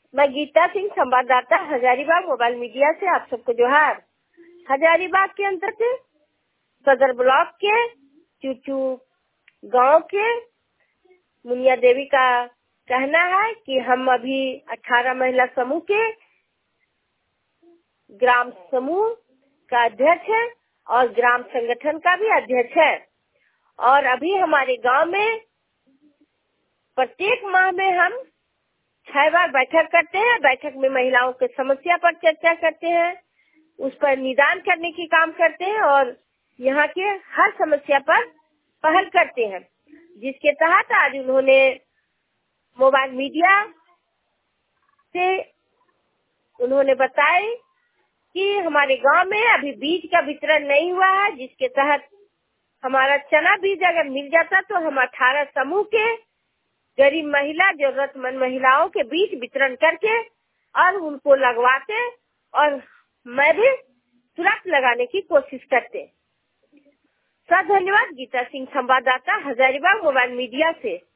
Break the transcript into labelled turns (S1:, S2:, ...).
S1: मैं गीता सिंह, संवाददाता, Hazaribagh mobile media से आप सबको जोहार। हजारीबाग के अंतर्गत सदर ब्लॉक के चूचू गांव के मुनिया देवी का कहना है कि हम अभी 18 महिला समूह के ग्राम समूह का अध्यक्ष है और ग्राम संगठन का भी अध्यक्ष है। और अभी हमारे गांव में प्रत्येक माह में हम 6 बार बैठक करते हैं। बैठक में महिलाओं के समस्या पर चर्चा करते हैं, उस पर निदान करने की काम करते हैं और यहाँ के हर समस्या पर पहल करते हैं, जिसके तहत आज उन्होंने मोबाइल मीडिया से उन्होंने बताया कि हमारे गांव में अभी बीज का वितरण नहीं हुआ है, जिसके तहत हमारा चना बीज अगर मिल जाता तो हम 18 समूह के गरीब महिला, जरूरतमंद महिलाओं के बीच वितरण करके और उनको लगवाते और मैं भी तुरंत लगाने की कोशिश करते। सर धन्यवाद। गीता सिंह, संवाददाता, हजारीबाग मोबाइल मीडिया से।